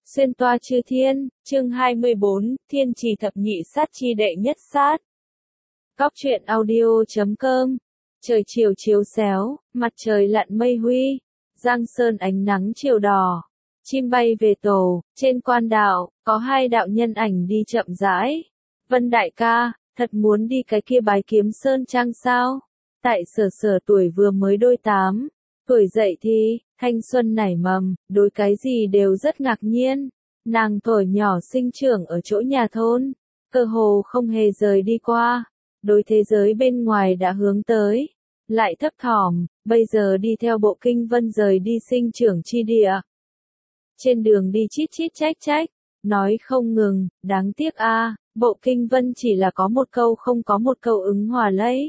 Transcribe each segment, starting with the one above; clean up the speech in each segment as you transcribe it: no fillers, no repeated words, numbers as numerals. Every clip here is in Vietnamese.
Xuyên toa chư thiên, chương 24, thiên trì thập nhị sát chi đệ nhất sát. Góc truyện audio.com. Trời chiều chiếu xéo, mặt trời lặn mây huy, giang sơn ánh nắng chiều đỏ. Chim bay về tổ, trên quan đạo, có hai đạo nhân ảnh đi chậm rãi. Vân đại ca, thật muốn đi cái kia Bái Kiếm Sơn Trang sao? Tại sở tuổi vừa mới đôi 8. Tuổi dậy thì, thanh xuân nảy mầm, đối cái gì đều rất ngạc nhiên. Nàng tuổi nhỏ sinh trưởng ở chỗ nhà thôn, cơ hồ không hề rời đi qua. Đối thế giới bên ngoài đã hướng tới, lại thấp thỏm, bây giờ đi theo Bộ Kinh Vân rời đi sinh trưởng chi địa. Trên đường đi chít chít trách trách, nói không ngừng, đáng tiếc a, Bộ Kinh Vân chỉ là có một câu không có một câu ứng hòa lấy.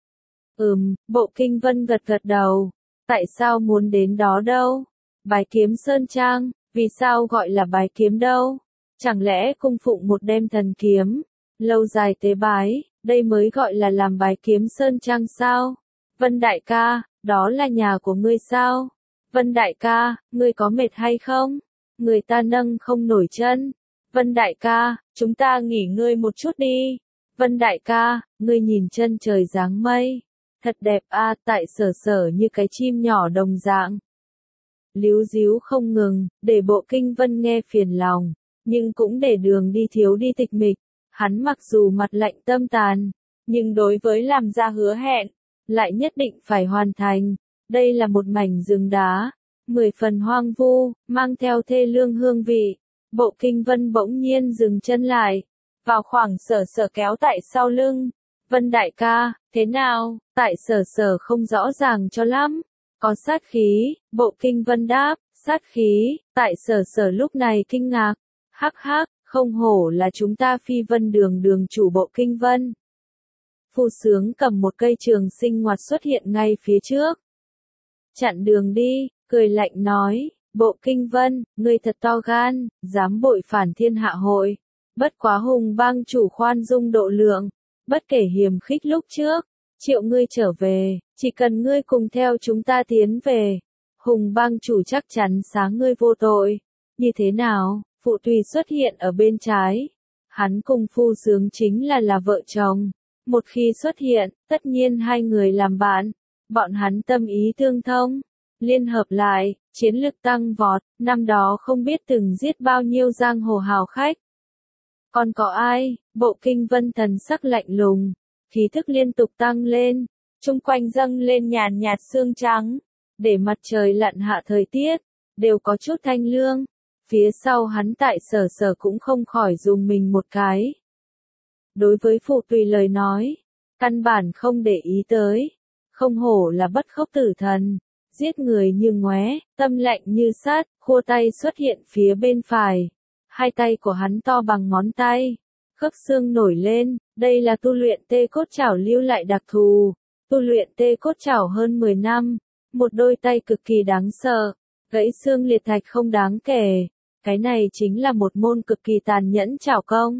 Bộ Kinh Vân gật gật đầu. Tại sao muốn đến đó đâu? Bái Kiếm Sơn Trang, vì sao gọi là bái kiếm đâu? Chẳng lẽ cung phụng một đêm thần kiếm, lâu dài tế bái, đây mới gọi là làm Bái Kiếm Sơn Trang sao? Vân đại ca, đó là nhà của ngươi sao? Vân đại ca, ngươi có mệt hay không? Người ta nâng không nổi chân. Vân đại ca, chúng ta nghỉ ngơi một chút đi. Vân đại ca, ngươi nhìn chân trời dáng mây. Thật đẹp a, tại sở như cái chim nhỏ đồng dạng. Líu díu không ngừng, để Bộ Kinh Vân nghe phiền lòng, nhưng cũng để đường đi thiếu đi tịch mịch. Hắn mặc dù mặt lạnh tâm tàn, nhưng đối với làm ra hứa hẹn, lại nhất định phải hoàn thành. Đây là một mảnh rừng đá, 10 phần hoang vu, mang theo thê lương hương vị. Bộ Kinh Vân bỗng nhiên dừng chân lại, vào khoảng sở kéo tại sau lưng. Vân đại ca, thế nào? Tại sở không rõ ràng cho lắm. Có sát khí, Bộ Kinh Vân đáp, sát khí. Tại sở lúc này kinh ngạc. Hắc hắc, không hổ là chúng ta Phi Vân đường chủ Bộ Kinh Vân. Phu Sướng cầm một cây trường sinh ngoặt xuất hiện ngay phía trước. Chặn đường đi, cười lạnh nói, Bộ Kinh Vân, ngươi thật to gan, dám bội phản thiên hạ hội. Bất quá Hùng Bang chủ khoan dung độ lượng. Bất kể hiềm khích lúc trước, triệu ngươi trở về, chỉ cần ngươi cùng theo chúng ta tiến về, Hùng Bang chủ chắc chắn sáng ngươi vô tội. Như thế nào? Phụ Tùy xuất hiện ở bên trái. Hắn cùng Phu Sướng chính là vợ chồng. Một khi xuất hiện, tất nhiên hai người làm bạn. Bọn hắn tâm ý tương thông, liên hợp lại, chiến lực tăng vọt. Năm đó không biết từng giết bao nhiêu giang hồ hào khách. Còn có ai? Bộ Kinh Vân thần sắc lạnh lùng, khí thức liên tục tăng lên, chung quanh dâng lên nhàn nhạt sương trắng, để mặt trời lặn hạ thời tiết, đều có chút thanh lương. Phía sau hắn tại sở cũng không khỏi dùng mình một cái. Đối với Phụ Tùy lời nói, căn bản không để ý tới, không hổ là bất khốc tử thần, giết người như ngoé, tâm lạnh như sắt, khua tay xuất hiện phía bên phải. Hai tay của hắn to bằng ngón tay, khớp xương nổi lên, đây là tu luyện tê cốt chảo lưu lại đặc thù. Tu luyện tê cốt chảo hơn 10 năm, một đôi tay cực kỳ đáng sợ, gãy xương liệt thạch không đáng kể. Cái này chính là một môn cực kỳ tàn nhẫn chảo công.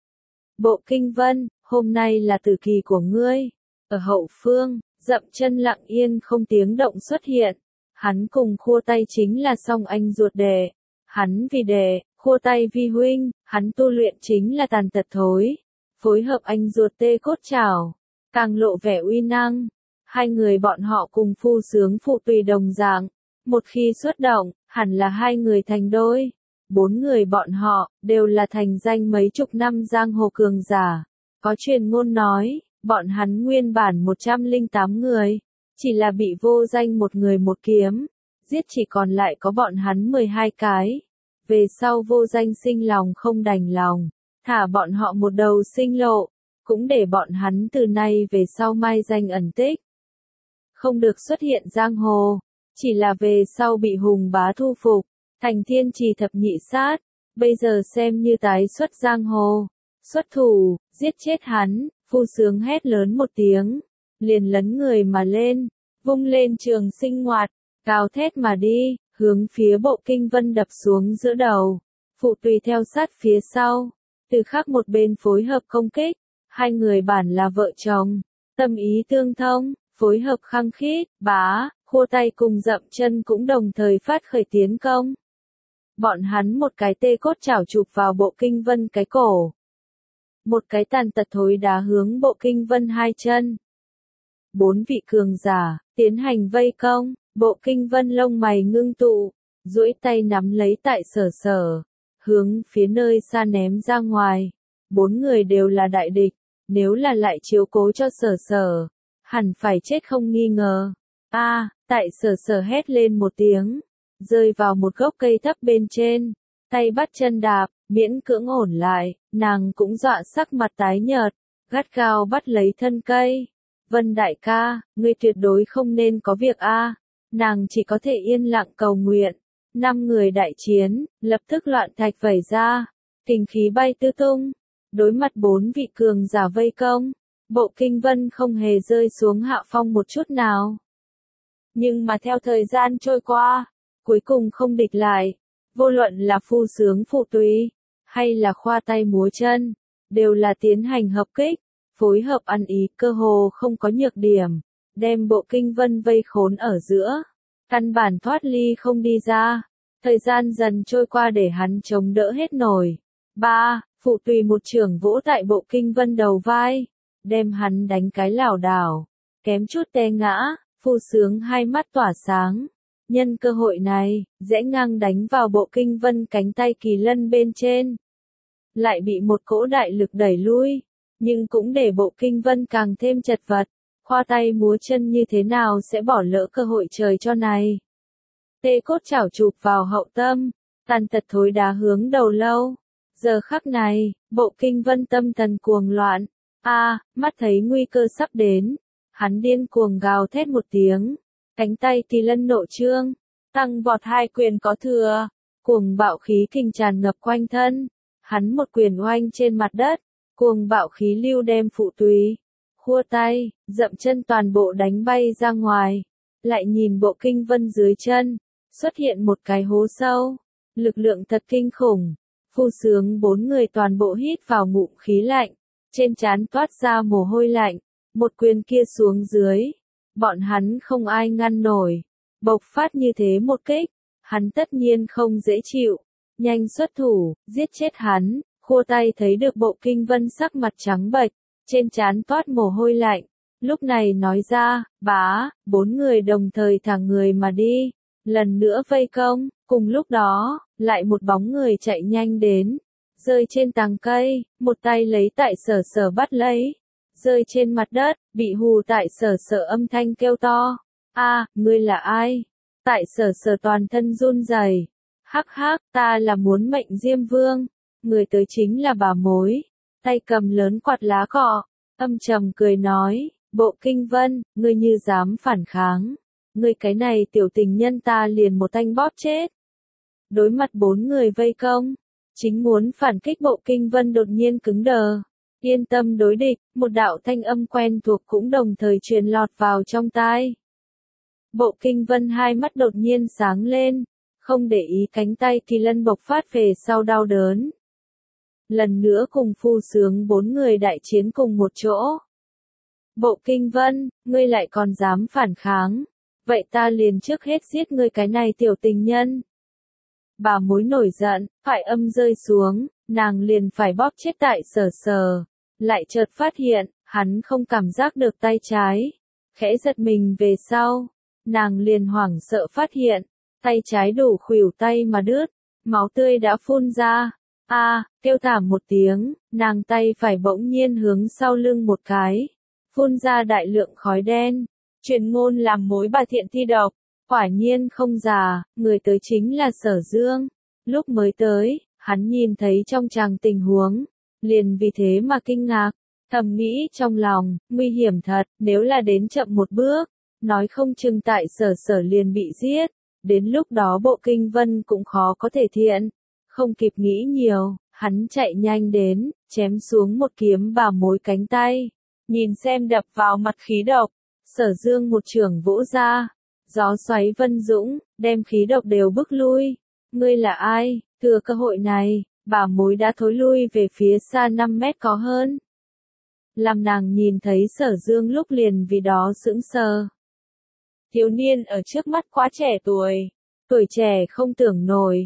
Bộ Kinh Vân, hôm nay là tử kỳ của ngươi. Ở hậu phương, dậm chân lặng yên không tiếng động xuất hiện. Hắn cùng khua tay chính là song anh ruột đệ. Hắn vì đệ, khua tay vi huynh, hắn tu luyện chính là tàn tật thối. Phối hợp anh ruột tê cốt chảo, càng lộ vẻ uy năng. Hai người bọn họ cùng Phu Sướng Phụ Tùy đồng dạng. Một khi xuất động, hẳn là hai người thành đôi. 4 người bọn họ, đều là thành danh mấy chục năm giang hồ cường giả. Có truyền ngôn nói, bọn hắn nguyên bản 108 người. Chỉ là bị vô danh một người một kiếm. Giết chỉ còn lại có bọn hắn 12 cái. Về sau vô danh sinh lòng không đành lòng, thả bọn họ một đầu sinh lộ, cũng để bọn hắn từ nay về sau mai danh ẩn tích. Không được xuất hiện giang hồ, chỉ là về sau bị Hùng Bá thu phục, thành thiên trì thập nhị sát, bây giờ xem như tái xuất giang hồ. Xuất thủ, giết chết hắn, Phu Sướng hét lớn một tiếng, liền lấn người mà lên, vung lên trường sinh ngoạt, cao thét mà đi. Hướng phía Bộ Kinh Vân đập xuống giữa đầu, Phụ Tùy theo sát phía sau, từ khác một bên phối hợp công kích. Hai người bản là vợ chồng, tâm ý tương thông, phối hợp khăng khít, khua tay cùng dậm chân cũng đồng thời phát khởi tiến công. Bọn hắn một cái tê cốt chảo chụp vào Bộ Kinh Vân cái cổ. Một cái tàn tật thối đá hướng Bộ Kinh Vân hai chân. 4 vị cường giả, tiến hành vây công, Bộ Kinh Vân lông mày ngưng tụ, duỗi tay nắm lấy tại Sở Sở, hướng phía nơi xa ném ra ngoài. 4 người đều là đại địch, nếu là lại chiếu cố cho Sở Sở, hẳn phải chết không nghi ngờ. Tại Sở Sở hét lên một tiếng, rơi vào một gốc cây thấp bên trên, tay bắt chân đạp, miễn cưỡng ổn lại, nàng cũng dọa sắc mặt tái nhợt, gắt gao bắt lấy thân cây. Vân đại ca, ngươi tuyệt đối không nên có việc nàng chỉ có thể yên lặng cầu nguyện. 5 người đại chiến, lập tức loạn thạch vẩy ra, kình khí bay tứ tung. Đối mặt 4 vị cường giả vây công, Bộ Kinh Vân không hề rơi xuống hạ phong một chút nào. Nhưng mà theo thời gian trôi qua, cuối cùng không địch lại, vô luận là phu sướng phụ tùy, hay là khoa tay múa chân, đều là tiến hành hợp kích, phối hợp ăn ý, cơ hồ không có nhược điểm, đem Bộ Kinh Vân vây khốn ở giữa, căn bản thoát ly không đi ra. Thời gian dần trôi qua để hắn chống đỡ hết nổi. Phụ tùy một chưởng vỗ tại Bộ Kinh Vân đầu vai, đem hắn đánh cái lảo đảo, kém chút té ngã. Phu sướng hai mắt tỏa sáng, nhân cơ hội này, rẽ ngang đánh vào Bộ Kinh Vân cánh tay kỳ lân bên trên. Lại bị một cỗ đại lực đẩy lui, nhưng cũng để Bộ Kinh Vân càng thêm chật vật, khoa tay múa chân như thế nào sẽ bỏ lỡ cơ hội trời cho này. Tê cốt chảo chụp vào hậu tâm, tàn tật thối đá hướng đầu lâu. Giờ khắc này, Bộ Kinh Vân tâm thần cuồng loạn, mắt thấy nguy cơ sắp đến. Hắn điên cuồng gào thét một tiếng, cánh tay kỳ lân nộ trương, tăng vọt hai quyền có thừa, cuồng bạo khí kình tràn ngập quanh thân. Hắn một quyền oanh trên mặt đất, cuồng bạo khí lưu đem phụ tùy, khua tay, dậm chân toàn bộ đánh bay ra ngoài. Lại nhìn Bộ Kinh Vân dưới chân, xuất hiện một cái hố sâu, lực lượng thật kinh khủng. Phu sướng 4 người toàn bộ hít vào ngụm khí lạnh, trên trán toát ra mồ hôi lạnh. Một quyền kia xuống dưới, bọn hắn không ai ngăn nổi. Bộc phát như thế một kích, hắn tất nhiên không dễ chịu. Nhanh xuất thủ, giết chết hắn. Khua tay thấy được Bộ Kinh Vân sắc mặt trắng bệch, trên trán toát mồ hôi lạnh. Lúc này nói ra, 4 người đồng thời thả người mà đi. Lần nữa vây công, cùng lúc đó, lại một bóng người chạy nhanh đến. Rơi trên tàng cây, một tay lấy tại Sở Sở bắt lấy. Rơi trên mặt đất, bị hù tại Sở Sở âm thanh kêu to. Ngươi là ai? Tại Sở Sở toàn thân run rẩy. Hắc, ta là muốn mệnh Diêm Vương. Người tới chính là bà mối. Tay cầm lớn quạt lá cọ, âm trầm cười nói, Bộ Kinh Vân, ngươi như dám phản kháng. Ngươi cái này tiểu tình nhân ta liền một tanh bóp chết. Đối mặt 4 người vây công, chính muốn phản kích Bộ Kinh Vân đột nhiên cứng đờ. Yên tâm đối địch, một đạo thanh âm quen thuộc cũng đồng thời truyền lọt vào trong tai. Bộ Kinh Vân hai mắt đột nhiên sáng lên, không để ý cánh tay kỳ lân bộc phát về sau đau đớn. Lần nữa cùng phu sướng 4 người đại chiến cùng một chỗ. Bộ Kinh Vân, ngươi lại còn dám phản kháng. Vậy ta liền trước hết giết ngươi cái này tiểu tình nhân. Bà mối nổi giận, phải âm rơi xuống, nàng liền phải bóp chết tại Sở Sở. Lại chợt phát hiện, hắn không cảm giác được tay trái. Khẽ giật mình về sau, nàng liền hoảng sợ phát hiện, tay trái đủ khuỷu tay mà đứt, máu tươi đã phun ra. Kêu thảm một tiếng, nàng tay phải bỗng nhiên hướng sau lưng một cái, phun ra đại lượng khói đen. Truyền ngôn làm mối bà thiện thi độc, quả nhiên không già, người tới chính là Sở Dương. Lúc mới tới, hắn nhìn thấy trong tràng tình huống, liền vì thế mà kinh ngạc, thầm nghĩ trong lòng, nguy hiểm thật, nếu là đến chậm một bước, nói không chừng tại Sở Sở liền bị giết, đến lúc đó Bộ Kinh Vân cũng khó có thể thiện. Không kịp nghĩ nhiều, hắn chạy nhanh đến, chém xuống một kiếm vào mối cánh tay, nhìn xem đập vào mặt khí độc. Sở Dương một chưởng vỗ ra, gió xoáy vân dũng, đem khí độc đều bức lui. Ngươi là ai? Thừa cơ hội này, bà mối đã thối lui về phía xa 5 mét có hơn. Làm nàng nhìn thấy Sở Dương lúc liền vì đó sững sờ. Thiếu niên ở trước mắt quá trẻ tuổi, tuổi trẻ không tưởng nổi,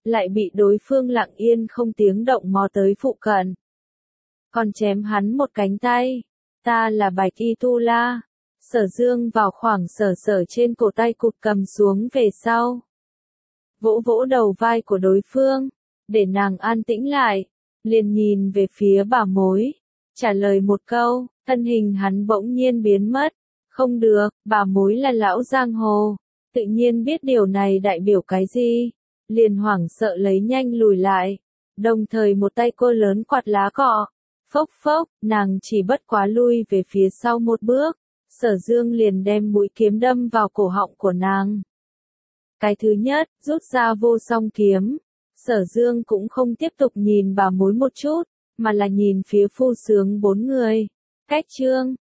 lại bị đối phương lặng yên không tiếng động mò tới phụ cận. Còn chém hắn một cánh tay. Ta là Bạch Y Tu La. Sở Dương vào khoảng sở trên cổ tay cụt cầm xuống về sau. Vỗ vỗ đầu vai của đối phương, để nàng an tĩnh lại, liền nhìn về phía bà mối, trả lời một câu, thân hình hắn bỗng nhiên biến mất. Không được, bà mối là lão giang hồ, tự nhiên biết điều này đại biểu cái gì, liền hoảng sợ lấy nhanh lùi lại, đồng thời một tay cô lớn quạt lá cọ, phốc phốc, nàng chỉ bất quá lui về phía sau một bước, Sở Dương liền đem mũi kiếm đâm vào cổ họng của nàng. Cái thứ nhất, rút ra vô song kiếm, Sở Dương cũng không tiếp tục nhìn bà mối một chút, mà là nhìn phía phu sướng bốn người. Cách chương